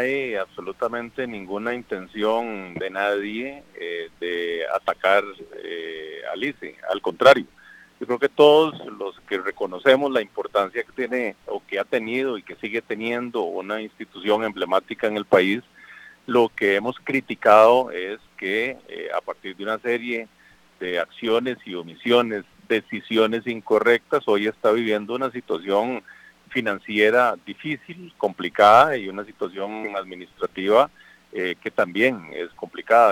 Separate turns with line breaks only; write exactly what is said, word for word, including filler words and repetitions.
hay absolutamente ninguna intención de nadie eh, de atacar eh, al I C E, al contrario. Yo creo que todos los que reconocemos la importancia que tiene o que ha tenido y que sigue teniendo una institución emblemática en el país, lo que hemos criticado es que eh, a partir de una serie de acciones y omisiones, decisiones incorrectas, hoy está viviendo una situación financiera difícil, complicada y una situación administrativa eh, que también es complicada.